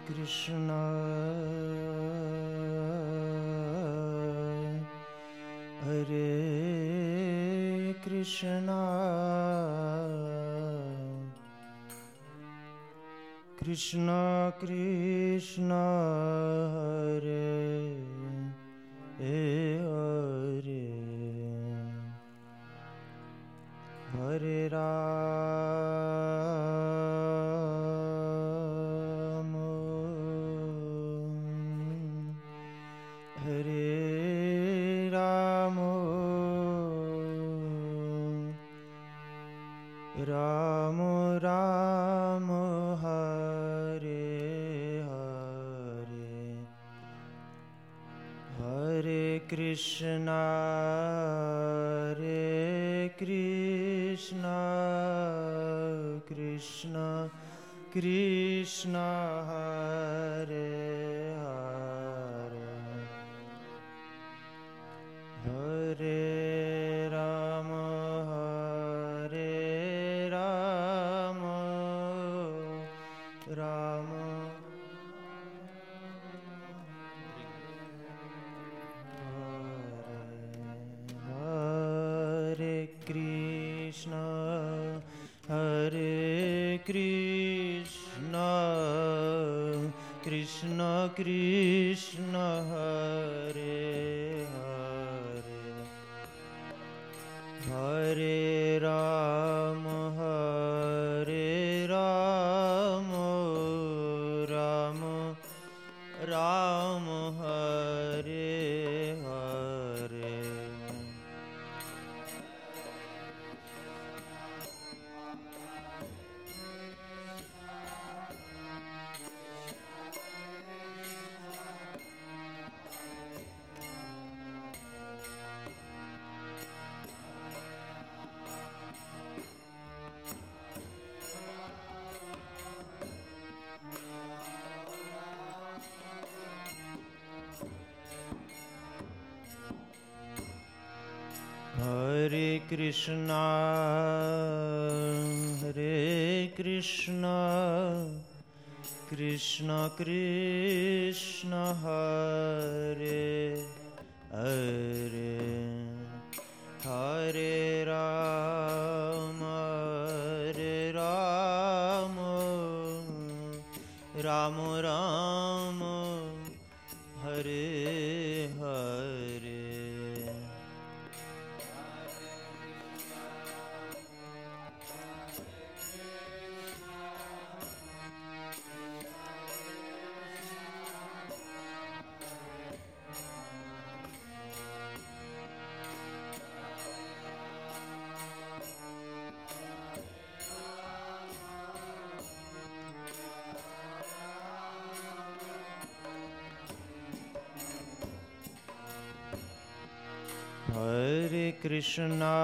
Krishna Hare Krishna Krishna Krishna Hare Hare Hare Ram Hare Ram Ram Ram Hare Hare Hare Krishna Krishna Krishna Krishna Hare Hare Hare Ram Ram Hare Krishna Krishna Krishna Hare Hare Hare Ram Ram Ram Hare Hare Hare Krishna Krishna Krishna Hare Hare Hare Ram Ram Ram Hare Hare Hare Krishna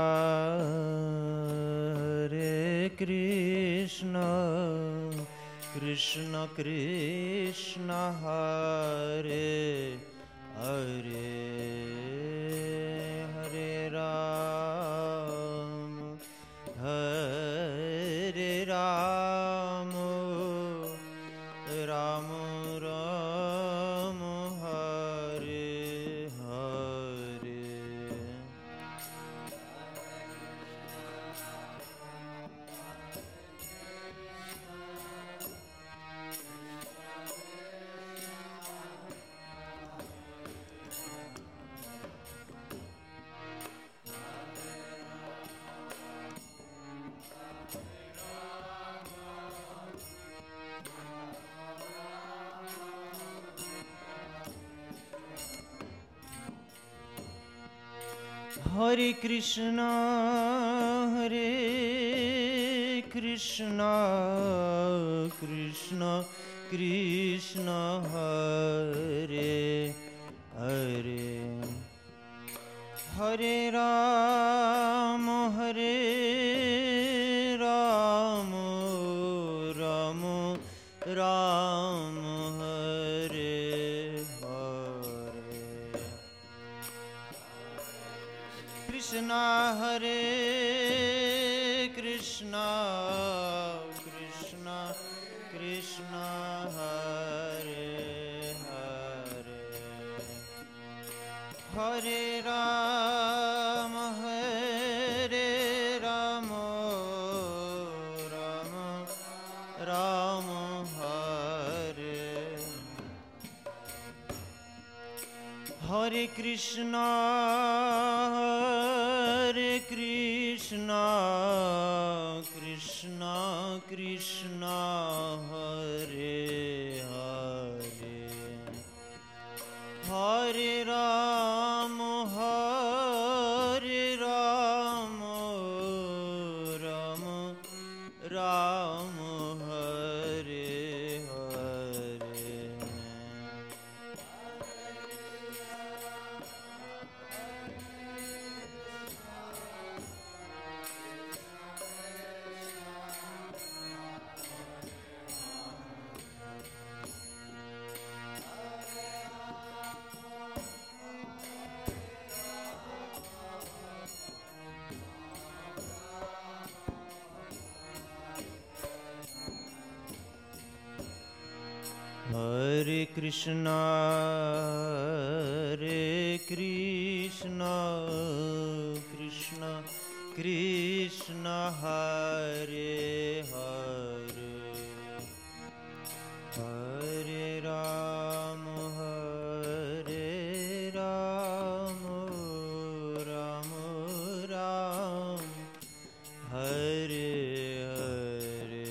Krishna Krishna Hare Hare Hare Ram Ram Ram Hare Hare Hare Krishna Krishna Krishna Hare Hare Hare Ram Ram Ram Hare Hare Krishna Hare Krishna Krishna Krishna Hare Hare Hare Rama Hare Rama Rama Rama Hare Hare Krishna Hare Krishna Krishna Krishna Hare Hare Hare Rama Hare Rama Rama Rama Hare Hare Hare Krishna Hare Krishna Krishna Krishna Hare Hare Hare Rama Hare Rama Rama Rama Hare Hare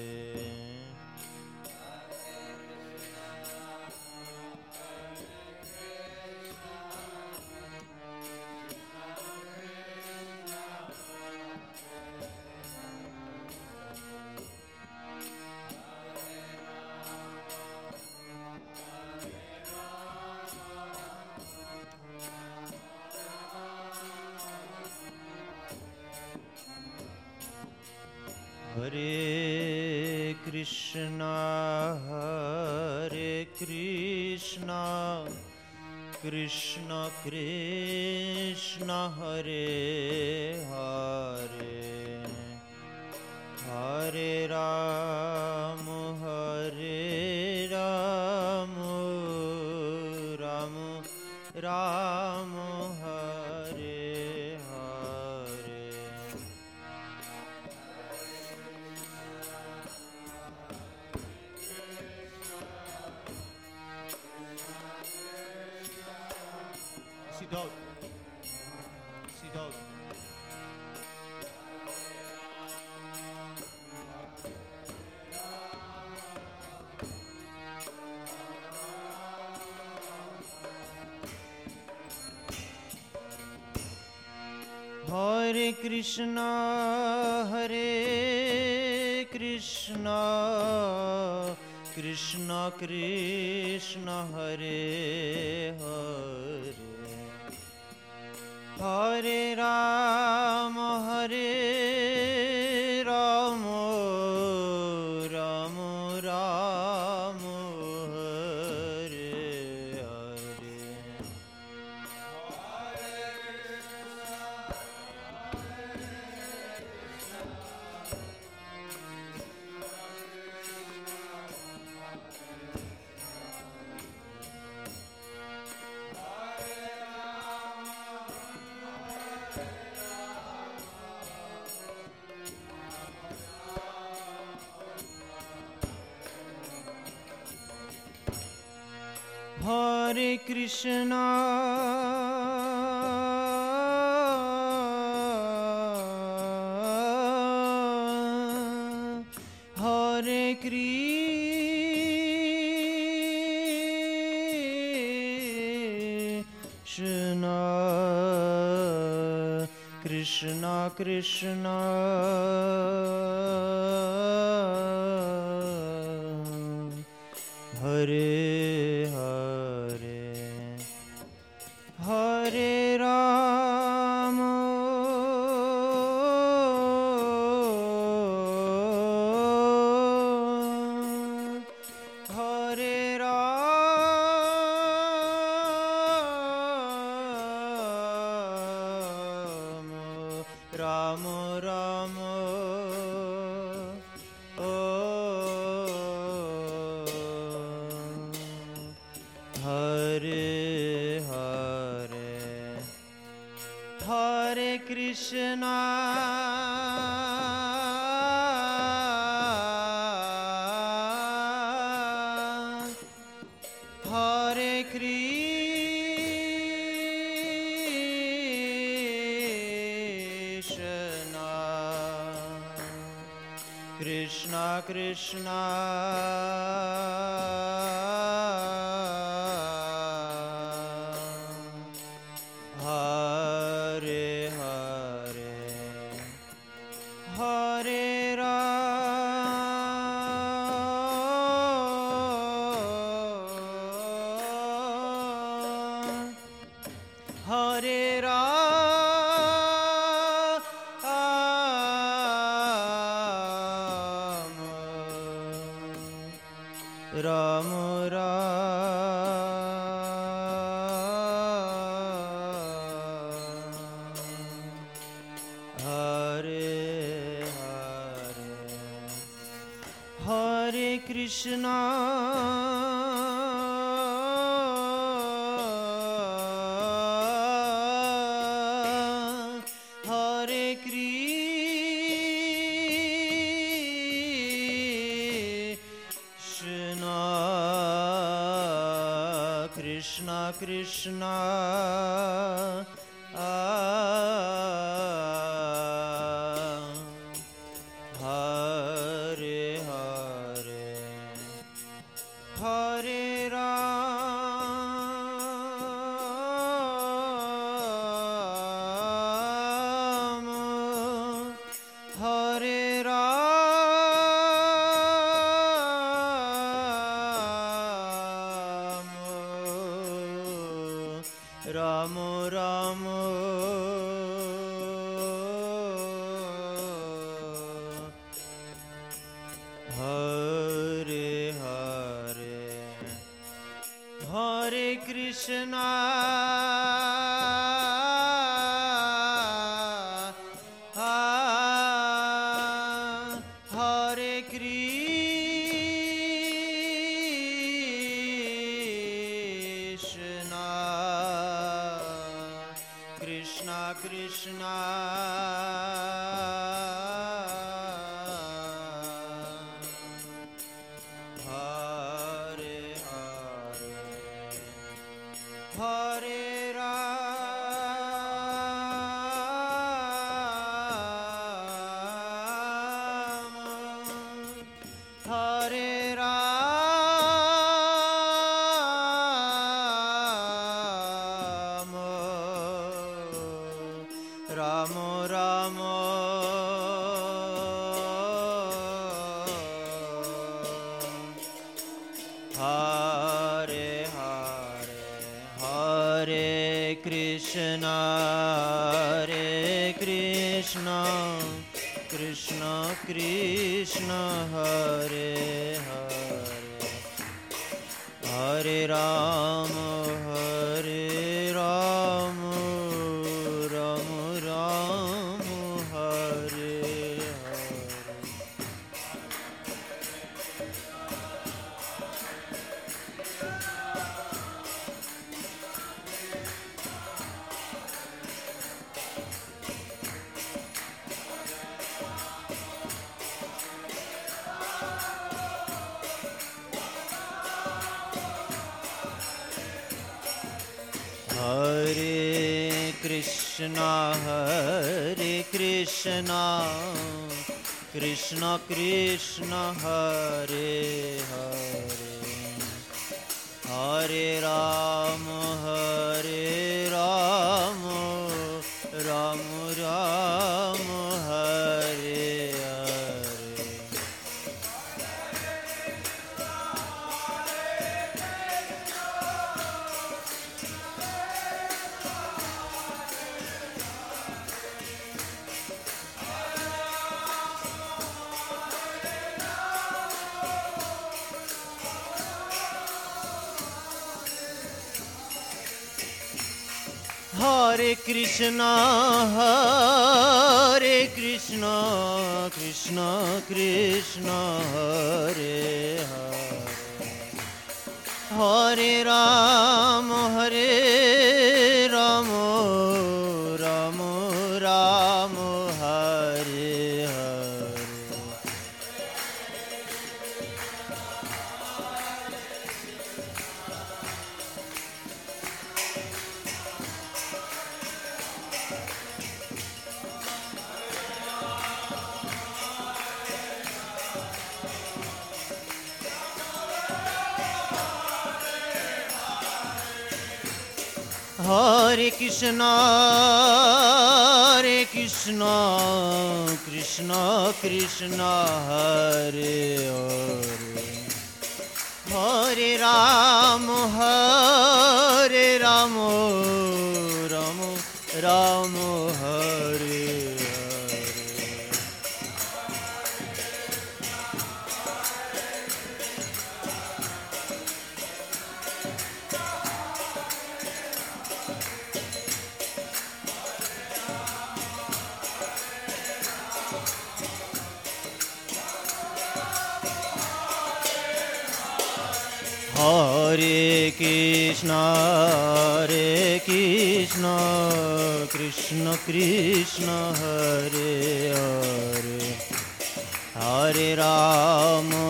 Hare Krishna Hare Krishna Krishna Krishna Hare Hare Hare Rama Hare Rama Rama Rama Hare Hare Sit down. Sit down. Hare Krishna Hare Krishna Krishna Krishna Hare Hare Hare Rama Hare Rama Rama Rama Hare Hare Hare Krishna Hare Krishna Krishna Krishna Hare Hare Hare Rama Hare Rama Rama Krishna Hare Krishna Krishna Krishna Hare Hare Hare Ram Hare Hare Hare Krishna Hare Krishna Krishna Hare Hare Hare Ram Hare Ram Ram Hare Hare Hare Krishna Hare Krishna Krishna Krishna Hare Hare Hare Ram Hare Ram Ram Ram Hare Hare Hare Krishna Krishna Krishna Hare Hare Hare Ram Ram Ram Hare Hare Hare Krishna Krishna Krishna Hare Hare Hare Ram Ram Ram Hare Hare Hare Krishna Krishna Krishna Hare Hare Hare Ram Ram Ram Hare Krishna, Krishna Krishna, Hare Hare, Hare Rama, Rama Rama, Hare Hare. Hare Krishna, Krishna Krishna, Hare Hare, Hare Rama,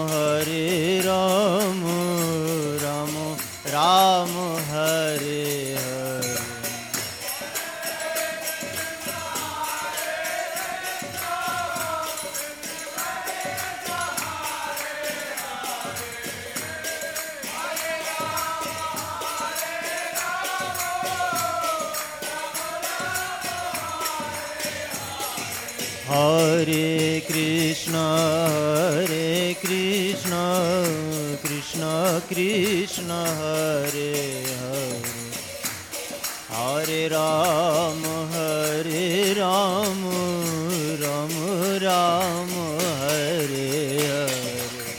Rama Rama, Hare Hare. Hare Krishna, Krishna Krishna, Hare Hare, Hare Rama, Rama Rama, Hare Hare.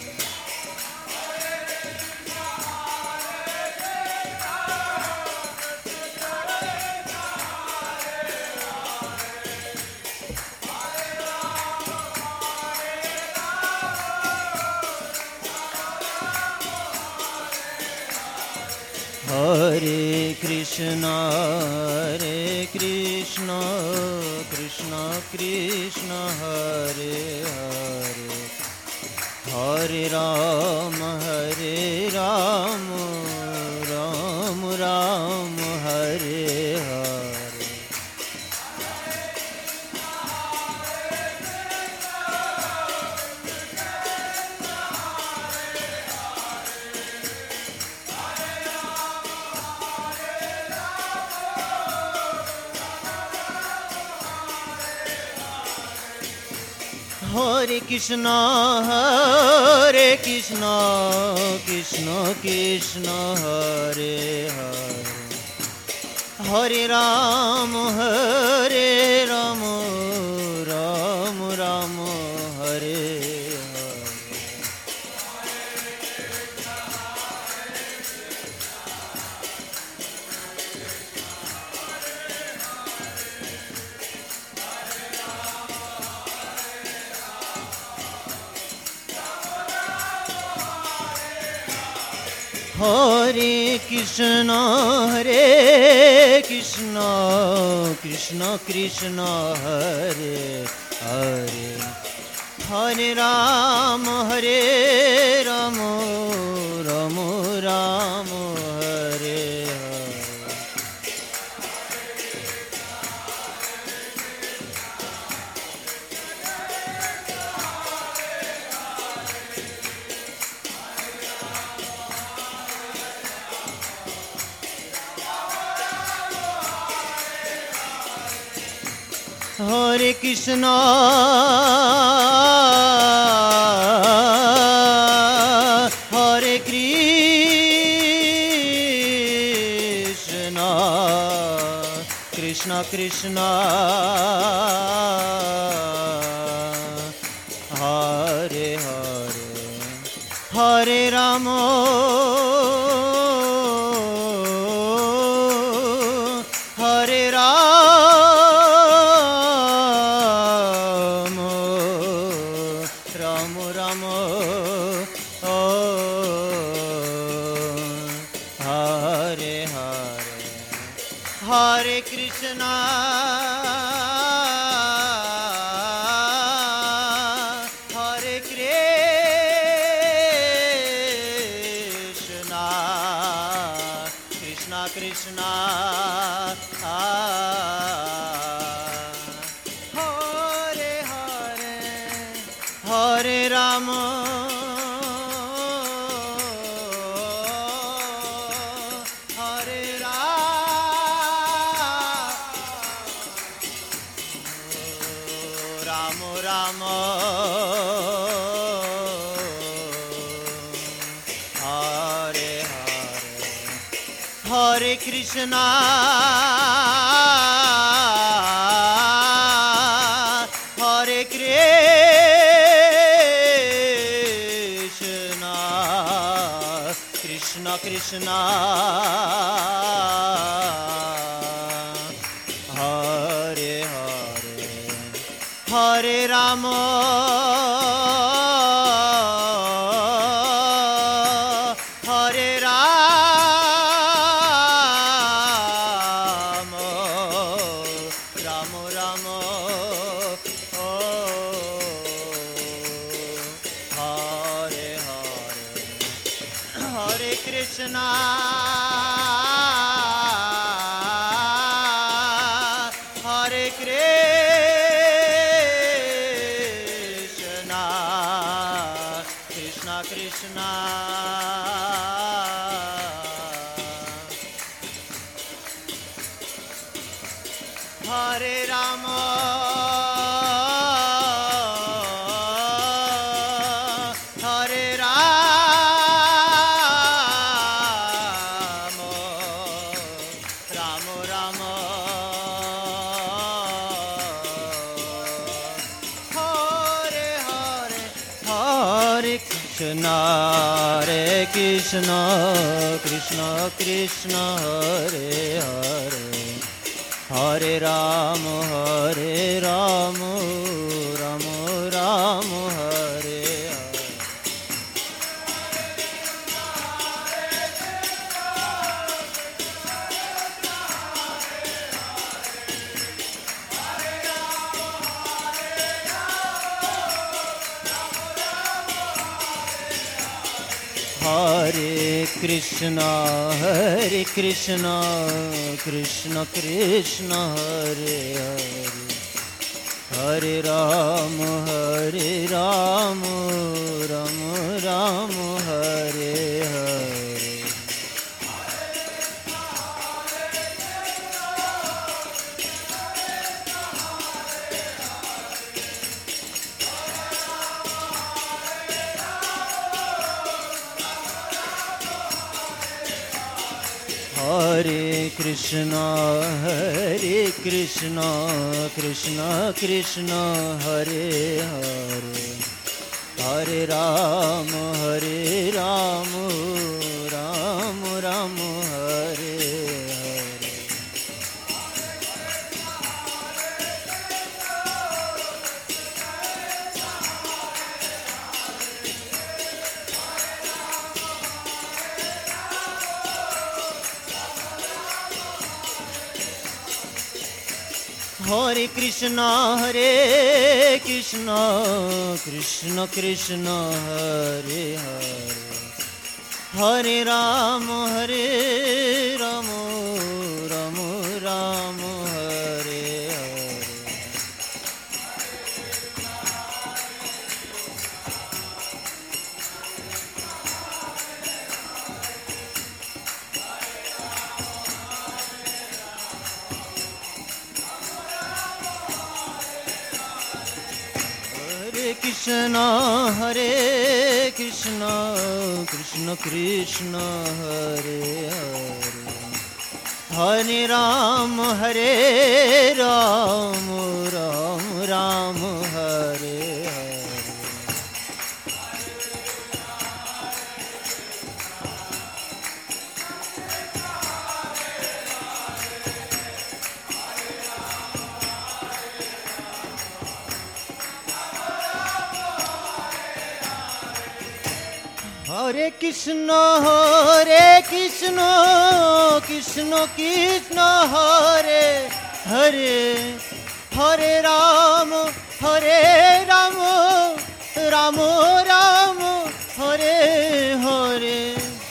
Hare Krishna, Krishna Krishna, Hare Hare, Hare Rama, Rama Rama, Hare Hare. Hare Krishna, Krishna Krishna, Hare Hare, Hare Rama, Rama Rama, Hare Hare. Hare Krishna, Krishna Krishna, Hare Hare, Hare Rama, Rama Rama, Hare Hare. Hare Krishna, Hare Krishna, Krishna Krishna, Hare Hare, Hare Rama, Hare Rama, Hare Hare, Hare Krishna, Hare Krishna, Krishna Krishna, Hare Hare, Hare Rama, Hare Rama, Hare Krishna, Hare Krishna, Krishna Krishna, Hare Hare, Hare Rama, Hare Rama, Rama Rama, Hare Hare, Hare Krishna, Hare Krishna, Krishna Krishna, Hare Rama, Hare Rama, Rama Rama, Hare Hare, Hare Krishna, Hare Krishna, Krishna Krishna, Hare Hare, Hare Rama, Hare Rama, Rama Rama, Hare Hare. Hare Krishna, Hare Krishna, Krishna Krishna, Hare Hare, Hare Rama, Hare Rama, Rama Rama, Hare Hare. Hare Krishna, Hare Krishna, Krishna Krishna, Hare Hare, Hare Rama, Hare Rama, Rama Rama, Hare Hare. Hare Krishna, Hare Krishna, Krishna Krishna, Hare Hare, Hare Rama, Hare Rama, Rama Rama, Hare Hare. Hare Krishna, Hare Krishna, Krishna Krishna, Hare Hare, Hare Rama, Hare Rama, Rama Rama, Hare Hare. Hare Krishna, Krishna Krishna, Hare Hare, Hare Rama, Hare Rama, Rama Rama, Hare Hare.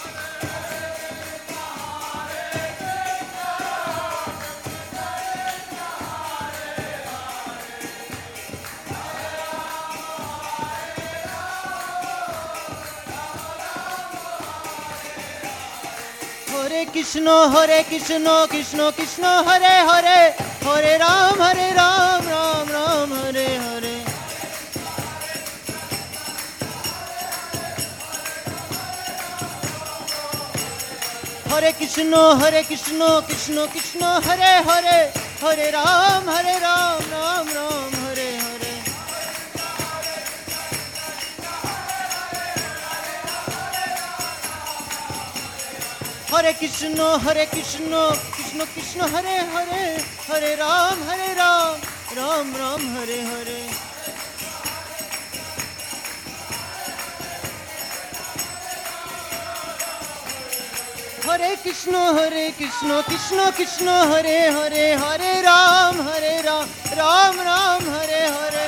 Hare Krishna, Krishna Krishna, Hare Hare, Hare Ram, Ram Ram, Hare Hare. हरे कृष्ण कृष्ण कृष्ण हरे हरे, हरे राम राम राम हरे हरे। हरे कृष्ण कृष्ण कृष्ण हरे हरे, हरे राम राम राम हरे हरे। हरे कृष्ण कृष्ण कृष्ण हरे हरे, हरे राम राम राम हरे हरे।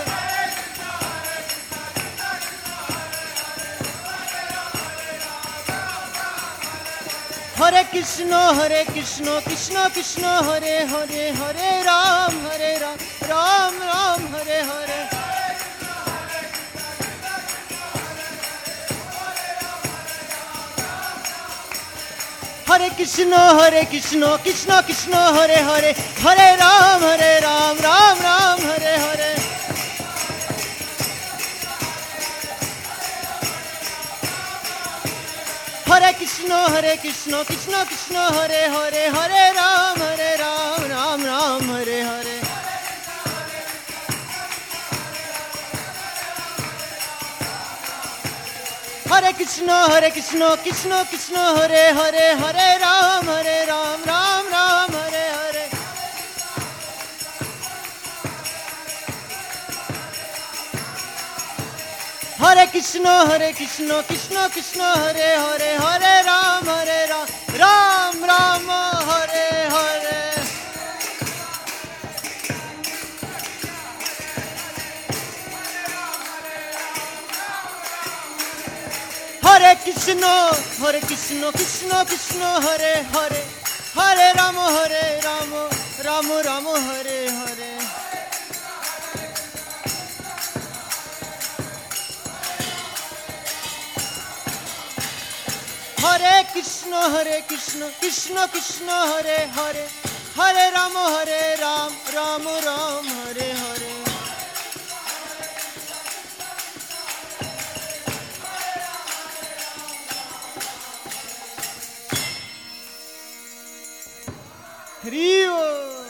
हरे कृष्ण कृष्ण कृष्ण हरे हरे, हरे राम राम राम हरे हरे। हरे कृष्ण कृष्ण कृष्ण हरे हरे, हरे राम राम राम हरे हरे। हरे कृष्ण कृष्ण कृष्ण हरे हरे, हरे राम राम राम हरे हरे। हरे कृष्ण कृष्ण कृष्ण हरे हरे, हरे राम राम राम हरे हरे। हरे कृष्ण कृष्ण कृष्ण हरे हरे, हरे राम राम राम हरे हरे। हरे कृष्ण कृष्ण कृष्ण हरे हरे, हरे राम राम राम हरे हरे। हरे कृष्ण कृष्ण कृष्ण हरे हरे, हरे राम राम राम हरे हरे। हरि बोल।